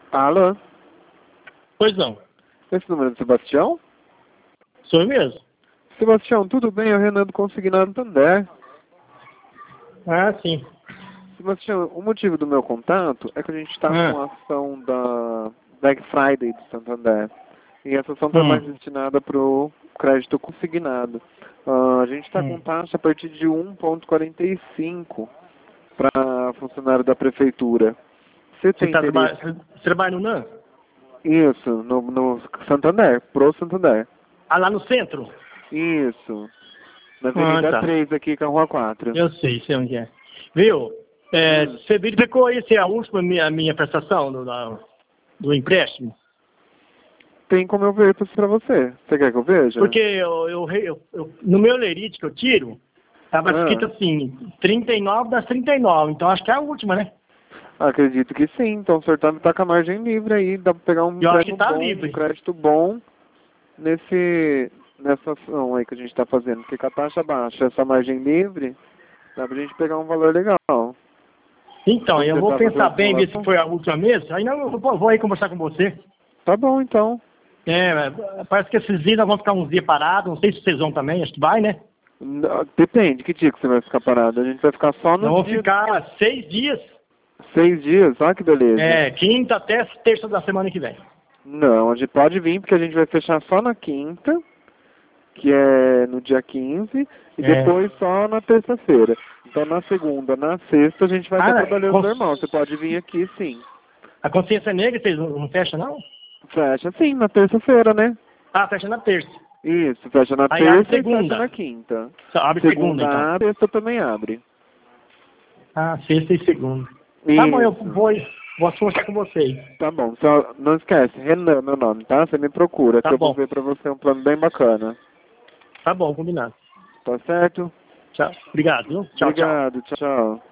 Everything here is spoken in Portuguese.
Alô? Pois não. Esse número é do Sebastião? Sou eu mesmo. Sebastião, tudo bem? É o Renan do Consignado Santander. Ah, sim. Sebastião, o motivo do meu contato é que a gente está com a ação da Black Friday do Santander. E essa ação está mais destinada para o crédito consignado. A gente está com taxa a partir de 1,45 para funcionário da prefeitura. Você tem interesse? Você trabalha no NAN? Isso, no Santander, pro Santander. Ah, lá no centro? Isso. Na Avenida 3 aqui com a Rua 4. Eu sei onde é. Viu? Você verificou aí se é a última minha prestação do empréstimo? Tem como eu ver isso pra você. Você quer que eu veja? Porque no meu lerite que eu tiro, estava escrito assim, 39 das 39. Então acho que é a última, né? Acredito que sim. Então o senhor tá com a margem livre aí. Dá pra pegar um crédito bom nessa ação aí que a gente tá fazendo. Porque com a taxa baixa, essa margem livre, dá pra gente pegar um valor legal. Então, eu vou pensar bem, ver se foi a última mesmo. Aí não, eu vou aí conversar com você. Tá bom, então. Parece que esses dias nós vamos ficar uns dias parados. Não sei se vocês vão também, acho que vai, né? Depende, que dia que você vai ficar parado? A gente vai ficar só no Nós vamos ficar 6 dias. 6 dias? Olha que beleza. Quinta até terça da semana que vem. Não, a gente pode vir porque a gente vai fechar só na quinta, que é no dia 15, e depois só na terça-feira. Então na segunda, na sexta a gente vai estar trabalhando normal. Você pode vir aqui sim. A Consciência Negra vocês não fecham, não? Fecha sim, na terça-feira, né? Ah, fecha na terça. Isso, fecha na terça e fecha na quinta. Só abre segunda, então. Abre, sexta também abre. Ah, sexta e segunda. Isso. Tá bom, eu vou conversar com vocês. Tá bom, só não esquece, Renan, meu nome, tá? Você me procura, que eu vou ver pra você um plano bem bacana. Tá bom, combinado. Tá certo? Tchau. Obrigado, viu? Tchau, Obrigado, tchau.